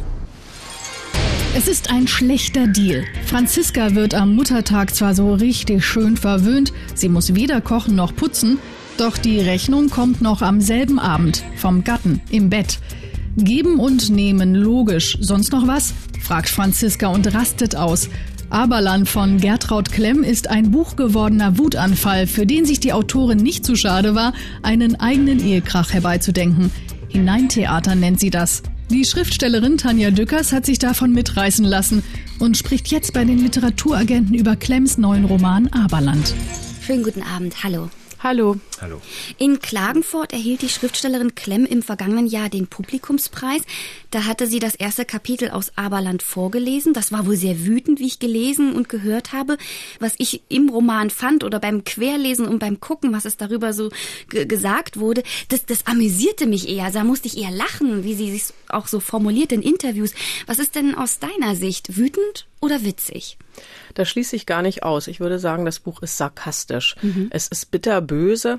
Es ist ein schlechter Deal. Franziska wird am Muttertag zwar so richtig schön verwöhnt, sie muss weder kochen noch putzen, doch die Rechnung kommt noch am selben Abend vom Gatten im Bett. Geben und nehmen, logisch. Sonst noch was? Fragt Franziska und rastet aus. Aberland von Gertraud Klemm ist ein buchgewordener Wutanfall, für den sich die Autorin nicht zu schade war, einen eigenen Ehekrach herbeizudenken. Hineintheater nennt sie das. Die Schriftstellerin Tanja Dückers hat sich davon mitreißen lassen und spricht jetzt bei den Literaturagenten über Klemms neuen Roman Aberland. Schönen guten Abend, hallo. Hallo. Hallo. In Klagenfurt erhielt die Schriftstellerin Klemm im vergangenen Jahr den Publikumspreis. Da hatte sie das erste Kapitel aus Aberland vorgelesen. Das war wohl sehr wütend, wie ich gelesen und gehört habe. Was ich im Roman fand oder beim Querlesen und beim Gucken, was es darüber so g- gesagt wurde, das, das amüsierte mich eher. Also da musste ich eher lachen, wie sie sich auch so formuliert in Interviews. Was ist denn aus deiner Sicht wütend oder witzig? Das schließe ich gar nicht aus. Ich würde sagen, das Buch ist sarkastisch. Mhm. Es ist bitterböse,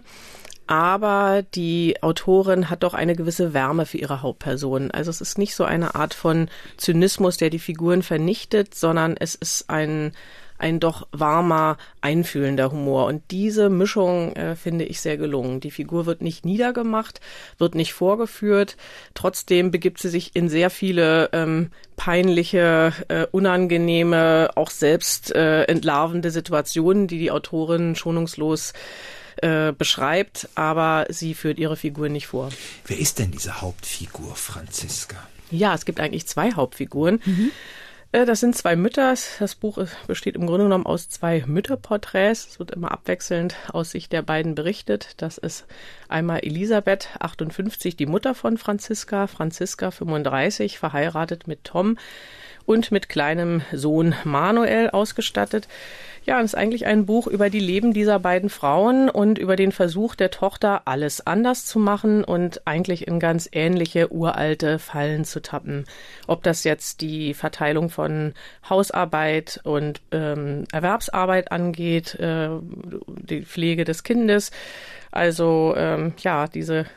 aber die Autorin hat doch eine gewisse Wärme für ihre Hauptperson. Also es ist nicht so eine Art von Zynismus, der die Figuren vernichtet, sondern es ist ein ein doch warmer, einfühlender Humor. Und diese Mischung äh, finde ich sehr gelungen. Die Figur wird nicht niedergemacht, wird nicht vorgeführt. Trotzdem begibt sie sich in sehr viele ähm, peinliche, äh, unangenehme, auch selbst äh, entlarvende Situationen, die die Autorin schonungslos äh, beschreibt. Aber sie führt ihre Figur nicht vor. Wer ist denn diese Hauptfigur, Franziska? Ja, es gibt eigentlich zwei Hauptfiguren. Mhm. Das sind zwei Mütter. Das Buch besteht im Grunde genommen aus zwei Mütterporträts. Es wird immer abwechselnd aus Sicht der beiden berichtet. Das ist einmal Elisabeth, achtundfünfzig, die Mutter von Franziska. Franziska, fünfunddreißig, verheiratet mit Tom und mit kleinem Sohn Manuel ausgestattet. Ja, es ist eigentlich ein Buch über die Leben dieser beiden Frauen und über den Versuch der Tochter, alles anders zu machen und eigentlich in ganz ähnliche uralte Fallen zu tappen. Ob das jetzt die Verteilung von Hausarbeit und ähm, Erwerbsarbeit angeht, äh, die Pflege des Kindes, also ähm, ja, diese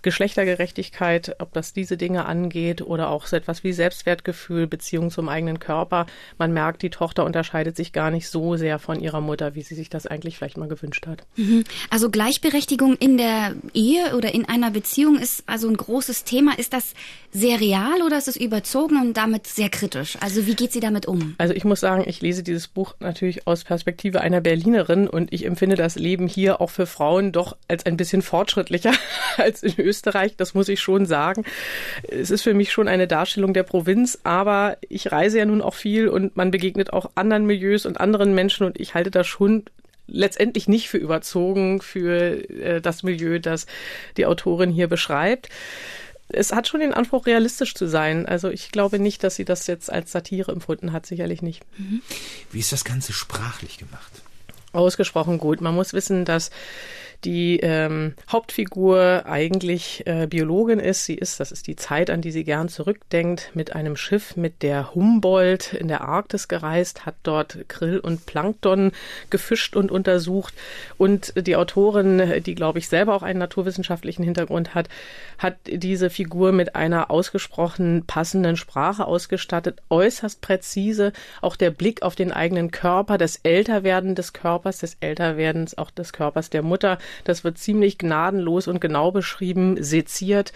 Geschlechtergerechtigkeit, ob das diese Dinge angeht oder auch so etwas wie Selbstwertgefühl, Beziehung zum eigenen Körper. Man merkt, die Tochter unterscheidet sich gar nicht so sehr von ihrer Mutter, wie sie sich das eigentlich vielleicht mal gewünscht hat. Also Gleichberechtigung in der Ehe oder in einer Beziehung ist also ein großes Thema. Ist das sehr real oder ist es überzogen und damit sehr kritisch? Also wie geht sie damit um? Also ich muss sagen, ich lese dieses Buch natürlich aus Perspektive einer Berlinerin und ich empfinde das Leben hier auch für Frauen doch als ein bisschen fortschrittlicher als in Österreich. Das muss ich schon sagen. Es ist für mich schon eine Darstellung der Provinz, aber ich reise ja nun auch viel und man begegnet auch anderen Milieus und anderen Menschen und ich halte das schon letztendlich nicht für überzogen für äh, das Milieu, das die Autorin hier beschreibt. Es hat schon den Anspruch, realistisch zu sein. Also ich glaube nicht, dass sie das jetzt als Satire empfunden hat, sicherlich nicht. Wie ist das Ganze sprachlich gemacht? Ausgesprochen gut. Man muss wissen, dass die ähm, Hauptfigur eigentlich äh, Biologin ist. Sie ist, das ist die Zeit, an die sie gern zurückdenkt, mit einem Schiff mit der Humboldt in der Arktis gereist, hat dort Krill und Plankton gefischt und untersucht. Und die Autorin, die, glaube ich, selber auch einen naturwissenschaftlichen Hintergrund hat, hat diese Figur mit einer ausgesprochen passenden Sprache ausgestattet, äußerst präzise. Auch der Blick auf den eigenen Körper, das Älterwerden des Körpers, des Älterwerdens auch des Körpers der Mutter, das wird ziemlich gnadenlos und genau beschrieben, seziert.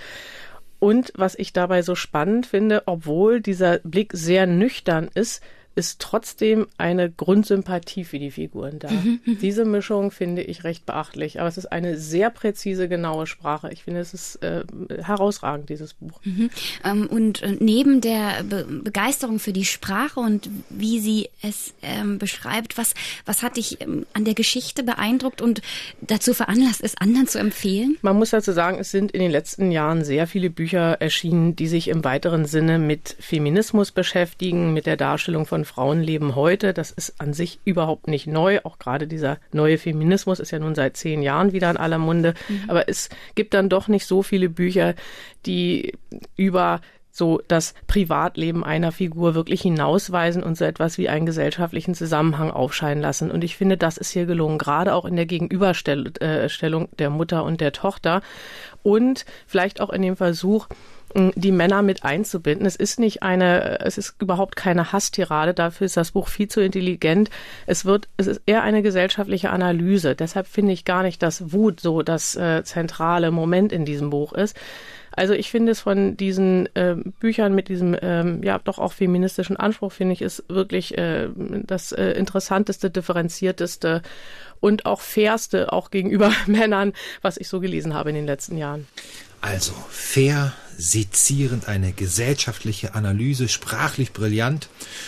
Und was ich dabei so spannend finde, obwohl dieser Blick sehr nüchtern ist, ist trotzdem eine Grundsympathie für die Figuren da. Mhm, Diese Mischung finde ich recht beachtlich. Aber es ist eine sehr präzise, genaue Sprache. Ich finde, es ist äh, herausragend, dieses Buch. Mhm. Ähm, und äh, neben der Be- Begeisterung für die Sprache und wie sie es ähm, beschreibt, was, was hat dich ähm, an der Geschichte beeindruckt und dazu veranlasst, es anderen zu empfehlen? Man muss dazu sagen, es sind in den letzten Jahren sehr viele Bücher erschienen, die sich im weiteren Sinne mit Feminismus beschäftigen, mit der Darstellung von Frauenleben heute. Das ist an sich überhaupt nicht neu. Auch gerade dieser neue Feminismus ist ja nun seit zehn Jahren wieder in aller Munde. Mhm. Aber es gibt dann doch nicht so viele Bücher, die über so das Privatleben einer Figur wirklich hinausweisen und so etwas wie einen gesellschaftlichen Zusammenhang aufscheinen lassen. Und ich finde, das ist hier gelungen, gerade auch in der Gegenüberstellung der Mutter und der Tochter und vielleicht auch in dem Versuch, die Männer mit einzubinden. Es ist nicht eine, es ist überhaupt keine Hasstirade, dafür ist das Buch viel zu intelligent. Es wird, es ist eher eine gesellschaftliche Analyse. Deshalb finde ich gar nicht, dass Wut so das äh, zentrale Moment in diesem Buch ist. Also ich finde es von diesen äh, Büchern mit diesem ähm, ja doch auch feministischen Anspruch, finde ich, ist wirklich äh, das äh, interessanteste, differenzierteste und auch fairste, auch gegenüber Männern, was ich so gelesen habe in den letzten Jahren. Also fair, sezierend, eine gesellschaftliche Analyse, sprachlich brillant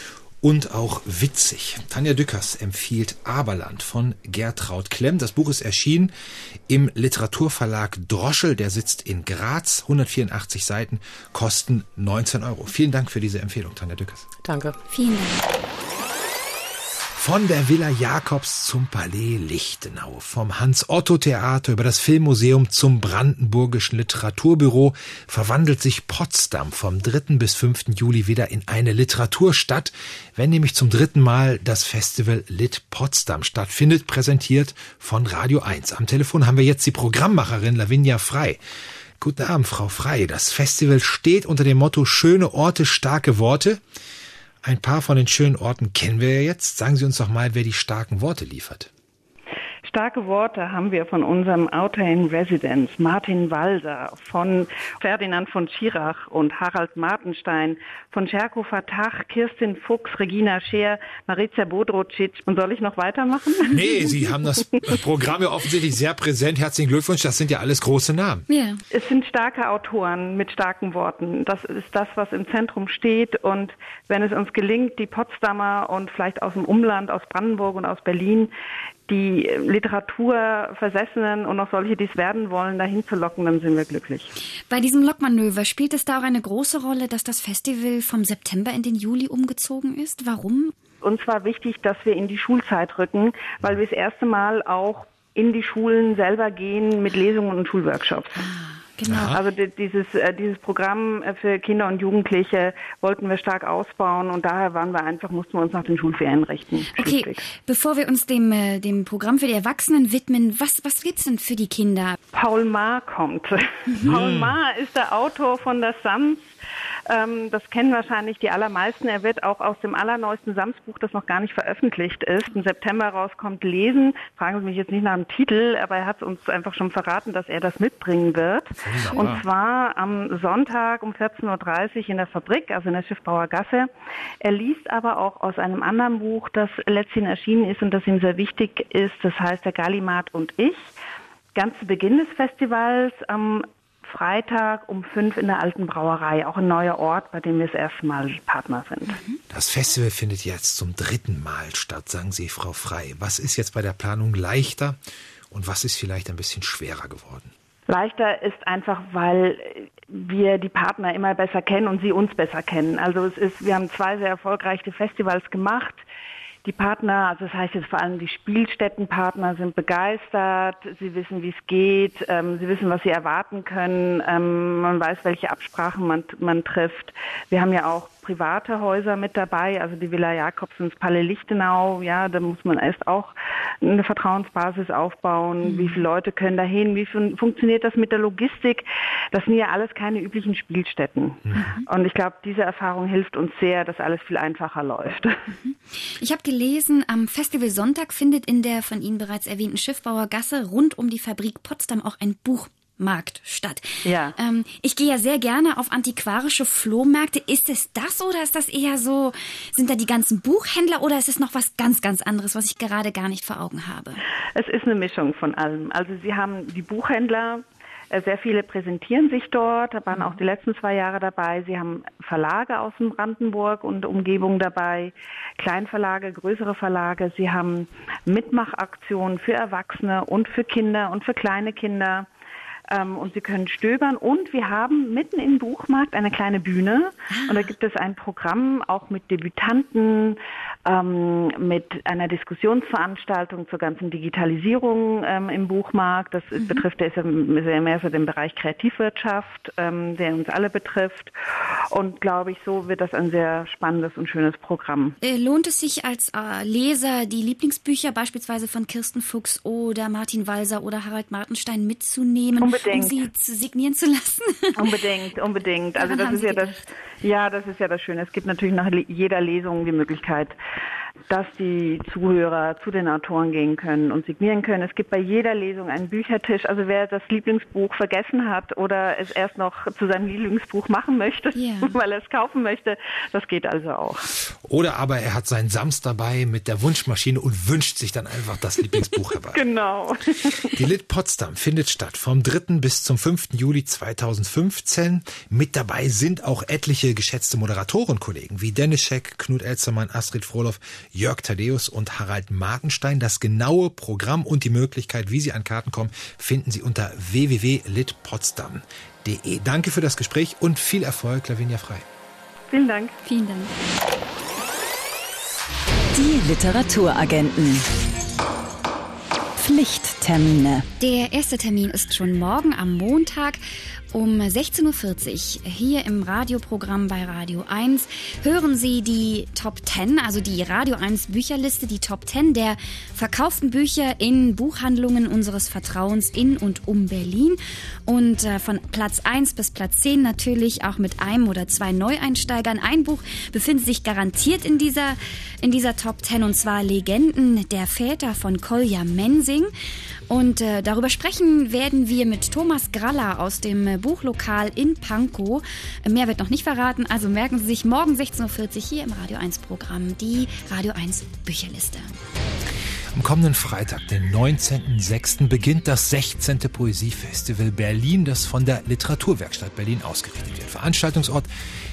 und auch witzig. Tanja Dückers empfiehlt Aberland von Gertraud Klemm. Das Buch ist erschienen im Literaturverlag Droschel. Der sitzt in Graz, hundertvierundachtzig Seiten, kosten neunzehn Euro. Vielen Dank für diese Empfehlung, Tanja Dückers. Danke. Vielen Dank. Von der Villa Jakobs zum Palais Lichtenau, vom Hans-Otto-Theater über das Filmmuseum zum Brandenburgischen Literaturbüro verwandelt sich Potsdam vom dritten bis fünften Juli wieder in eine Literaturstadt, wenn nämlich zum dritten Mal das Festival Lit Potsdam stattfindet, präsentiert von Radio eins. Am Telefon haben wir jetzt die Programmmacherin Lavinia Frei. Guten Abend, Frau Frei. Das Festival steht unter dem Motto Schöne Orte, starke Worte. Ein paar von den schönen Orten kennen wir ja jetzt. Sagen Sie uns doch mal, wer die starken Worte liefert. Starke Worte haben wir von unserem Autor in Residence, Martin Walser, von Ferdinand von Schirach und Harald Martenstein, von Sherko Fatah, Kirstin Fuchs, Regina Scheer, Marica Bodrocic. Und soll ich noch weitermachen? Nee, Sie haben das Programm ja offensichtlich sehr präsent. Herzlichen Glückwunsch, das sind ja alles große Namen. Ja. Es sind starke Autoren mit starken Worten. Das ist das, was im Zentrum steht. Und wenn es uns gelingt, die Potsdamer und vielleicht aus dem Umland, aus Brandenburg und aus Berlin, die Literaturversessenen und auch solche, die es werden wollen, dahin zu locken, dann sind wir glücklich. Bei diesem Lockmanöver spielt es da auch eine große Rolle, dass das Festival vom September in den Juli umgezogen ist. Warum? Uns war wichtig, dass wir in die Schulzeit rücken, weil wir das erste Mal auch in die Schulen selber gehen mit Lesungen und Schulworkshops. Ah. Genau. Ja. Also dieses, dieses Programm für Kinder und Jugendliche wollten wir stark ausbauen und daher waren wir einfach, mussten wir uns nach den Schulferien richten. Okay, schlichtweg. Bevor wir uns dem, dem Programm für die Erwachsenen widmen, was, was gibt's denn für die Kinder? Paul Maar kommt. Mhm. Paul Maar ist der Autor von der Sams. Das kennen wahrscheinlich die allermeisten. Er wird auch aus dem allerneuesten Sams-Buch, das noch gar nicht veröffentlicht ist, im September rauskommt, lesen. Fragen Sie mich jetzt nicht nach dem Titel, aber er hat uns einfach schon verraten, dass er das mitbringen wird. Wunderbar. Und zwar am Sonntag um vierzehn Uhr dreißig in der Fabrik, also in der Schiffbauergasse. Er liest aber auch aus einem anderen Buch, das letzthin erschienen ist und das ihm sehr wichtig ist. Das heißt Der Gallimat und ich. Ganz zu Beginn des Festivals am Freitag um fünf in der Alten Brauerei, auch ein neuer Ort, bei dem wir das erste Mal Partner sind. Das Festival findet jetzt zum dritten Mal statt, sagen Sie, Frau Frey. Was ist jetzt bei der Planung leichter und was ist vielleicht ein bisschen schwerer geworden? Leichter ist einfach, weil wir die Partner immer besser kennen und sie uns besser kennen. Also es ist, wir haben zwei sehr erfolgreiche Festivals gemacht. Die Partner, also das heißt jetzt vor allem die Spielstättenpartner, sind begeistert, sie wissen, wie es geht, ähm, sie wissen, was sie erwarten können, ähm, man weiß, welche Absprachen man, man trifft. Wir haben ja auch private Häuser mit dabei, also die Villa Jakobsens, Palais Lichtenau, ja, da muss man erst auch eine Vertrauensbasis aufbauen, mhm. wie viele Leute können da hin, wie fun- funktioniert das mit der Logistik, das sind ja alles keine üblichen Spielstätten. Mhm. Und ich glaube, diese Erfahrung hilft uns sehr, dass alles viel einfacher läuft. Mhm. Ich habe gelesen, am Festival Sonntag findet in der von Ihnen bereits erwähnten Schiffbauergasse rund um die Fabrik Potsdam auch ein Buchmarkt statt. Ja. Ähm, ich gehe ja sehr gerne auf antiquarische Flohmärkte. Ist es das oder ist das eher so, sind da die ganzen Buchhändler oder ist es noch was ganz, ganz anderes, was ich gerade gar nicht vor Augen habe? Es ist eine Mischung von allem. Also Sie haben die Buchhändler, sehr viele präsentieren sich dort, da waren auch die letzten zwei Jahre dabei. Sie haben Verlage aus dem Brandenburg und Umgebung dabei, Kleinverlage, größere Verlage. Sie haben Mitmachaktionen für Erwachsene und für Kinder und für kleine Kinder. Ähm, und Sie können stöbern. Und wir haben mitten im Buchmarkt eine kleine Bühne. Ah. Und da gibt es ein Programm auch mit Debütanten, ähm, mit einer Diskussionsveranstaltung zur ganzen Digitalisierung ähm, im Buchmarkt. Das mhm. betrifft, der ist ja mehr so den Bereich Kreativwirtschaft, ähm, der uns alle betrifft. Und glaube ich, so wird das ein sehr spannendes und schönes Programm. Äh, lohnt es sich als äh, Leser, die Lieblingsbücher beispielsweise von Kirsten Fuchs oder Martin Walser oder Harald Martenstein mitzunehmen, unbedingt. um sie zu signieren zu lassen? Unbedingt, unbedingt. Also das ist ja das, ja, das ist ja das Schöne. Es gibt natürlich nach jeder Lesung die Möglichkeit, dass die Zuhörer zu den Autoren gehen können und signieren können. Es gibt bei jeder Lesung einen Büchertisch. Also wer das Lieblingsbuch vergessen hat oder es erst noch zu seinem Lieblingsbuch machen möchte, yeah. weil er es kaufen möchte, das geht also auch. Oder aber er hat seinen Sams dabei mit der Wunschmaschine und wünscht sich dann einfach das Lieblingsbuch herbei. Genau. Die Lit Potsdam findet statt vom dritten bis zum fünften Juli zweitausendfünfzehn. Mit dabei sind auch etliche geschätzte Moderatorenkollegen wie Dennis Scheck, Knut Elzermann, Astrid Frohloff, Jörg Thaddeus und Harald Martenstein. Das genaue Programm und die Möglichkeit, wie Sie an Karten kommen, finden Sie unter w w w punkt lit potsdam punkt de. Danke für das Gespräch und viel Erfolg, Lavinia Frey. Vielen Dank. Vielen Dank. Die Literaturagenten. Pflichttermine. Der erste Termin ist schon morgen am Montag um sechzehn Uhr vierzig. Hier im Radioprogramm bei Radio eins hören Sie die Top zehn, also die Radio eins Bücherliste, die Top zehn der verkauften Bücher in Buchhandlungen unseres Vertrauens in und um Berlin. Und äh, von Platz eins bis Platz zehn natürlich auch mit einem oder zwei Neueinsteigern. Ein Buch befindet sich garantiert in dieser, in dieser Top zehn, und zwar Legenden der Väter von Kolja Mensing. Und äh, darüber sprechen werden wir mit Thomas Graller aus dem äh, Buchlokal in Pankow. Äh, mehr wird noch nicht verraten, also merken Sie sich morgen sechzehn Uhr vierzig hier im Radio eins Programm die Radio eins Bücherliste. Am kommenden Freitag, den neunzehnten sechsten beginnt das sechzehnte Poesiefestival Berlin, das von der Literaturwerkstatt Berlin ausgerichtet wird. Veranstaltungsort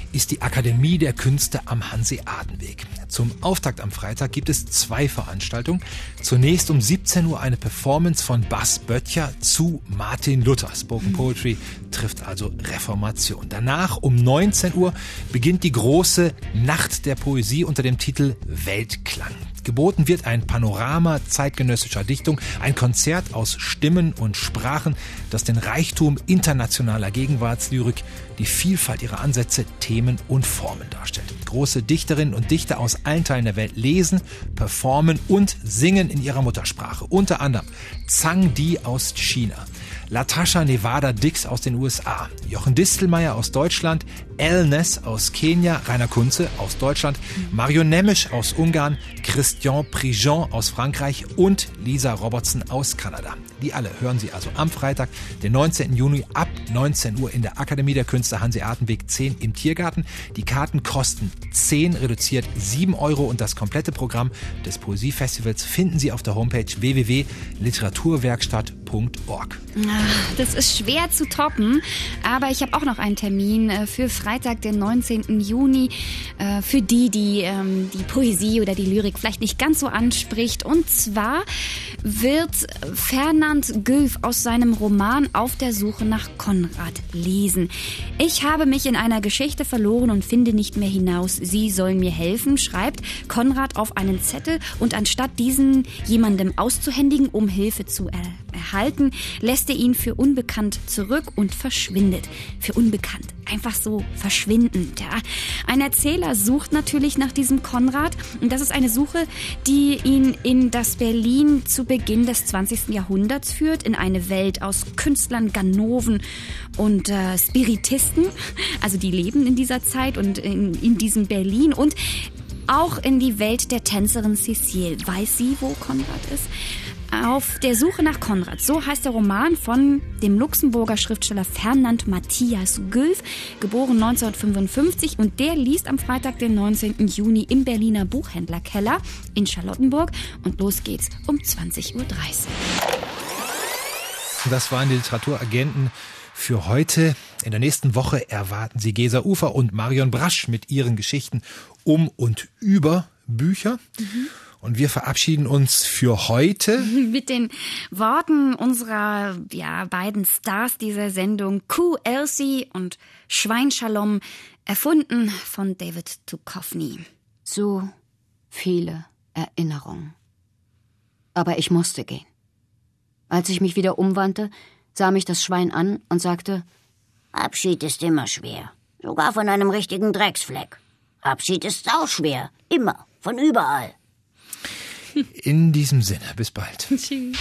ist die Akademie der Künste am Hanseatenweg. Zum Auftakt am Freitag gibt es zwei Veranstaltungen. Zunächst um siebzehn Uhr eine Performance von Bas Böttcher zu Martin Luther. Spoken Poetry trifft also Reformation. Danach um neunzehn Uhr beginnt die große Nacht der Poesie unter dem Titel Weltklang. Geboten wird ein Panorama zeitgenössischer Dichtung, ein Konzert aus Stimmen und Sprachen, das den Reichtum internationaler Gegenwartslyrik, die Vielfalt ihrer Ansätze, Themen und Formen darstellt. Große Dichterinnen und Dichter aus allen Teilen der Welt lesen, performen und singen in ihrer Muttersprache. Unter anderem Zhang Di aus China, Latasha Nevada Dix aus den U S A, Jochen Distelmeier aus Deutschland, El Ness aus Kenia, Rainer Kunze aus Deutschland, Mario Nemisch aus Ungarn, Christian Prigent aus Frankreich und Lisa Robertson aus Kanada. Die alle hören Sie also am Freitag, den neunzehnten Juni ab neunzehn Uhr in der Akademie der Künste Hanseatenweg zehn im Tiergarten. Die Karten kosten zehn, reduziert sieben Euro und das komplette Programm des Poesiefestivals finden Sie auf der Homepage w w w punkt literaturwerkstatt punkt org. Das ist schwer zu toppen, aber ich habe auch noch einen Termin für Freitag, den neunzehnten Juni, für die, die die Poesie oder die Lyrik vielleicht nicht ganz so anspricht. Und zwar wird Fernand Gülf aus seinem Roman Auf der Suche nach Konrad lesen. Ich habe mich in einer Geschichte verloren und finde nicht mehr hinaus. Sie sollen mir helfen, schreibt Konrad auf einen Zettel, und anstatt diesen jemandem auszuhändigen, um Hilfe zu er- erhalten, lässt er ihn für unbekannt zurück und verschwindet. Für unbekannt. Einfach so verschwindend, ja. Ein Erzähler sucht natürlich nach diesem Konrad, und das ist eine Suche, die ihn in das Berlin zu Beginn des zwanzigsten Jahrhunderts führt, in eine Welt aus Künstlern, Ganoven und äh, Spiritisten. Also die leben in dieser Zeit und in, in diesem Berlin, und auch in die Welt der Tänzerin Cécile. Weiß sie, wo Konrad ist? Auf der Suche nach Konrad, so heißt der Roman von dem Luxemburger Schriftsteller Fernand Matthias Gülf, geboren neunzehnhundertfünfundfünfzig, und der liest am Freitag, den neunzehnten Juni im Berliner Buchhändlerkeller in Charlottenburg, und los geht's um zwanzig Uhr dreißig. Das waren die Literaturagenten für heute. In der nächsten Woche erwarten Sie Gesa Ufer und Marion Brasch mit ihren Geschichten um und über Bücher. Mhm. Und wir verabschieden uns für heute mit den Worten unserer ja, beiden Stars dieser Sendung, Kuh Elsie und Schwein Shalom, erfunden von David Duchovny. So viele Erinnerungen. Aber ich musste gehen. Als ich mich wieder umwandte, sah mich das Schwein an und sagte: Abschied ist immer schwer, sogar von einem richtigen Drecksfleck. Abschied ist sauschwer, immer, von überall. In diesem Sinne, bis bald. Tschüss.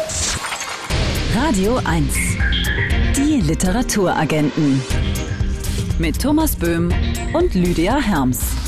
Radio eins. Die Literaturagenten. Mit Thomas Böhm und Lydia Herms.